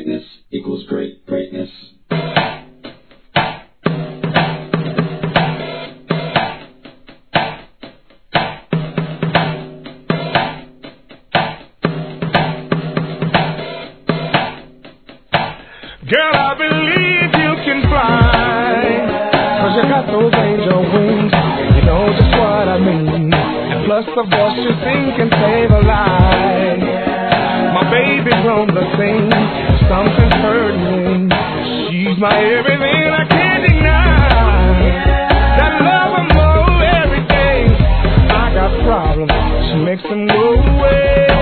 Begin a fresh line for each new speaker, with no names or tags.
greatness equals greatness.
Girl, I believe you can fly, 'cause you got those angel wings, you know just what I mean. And plus the voice you sing can save a life. My baby's on the scene, something's hurting me. She's my everything, I can't deny. That love I'm more every day. I got problems, she makes them go away.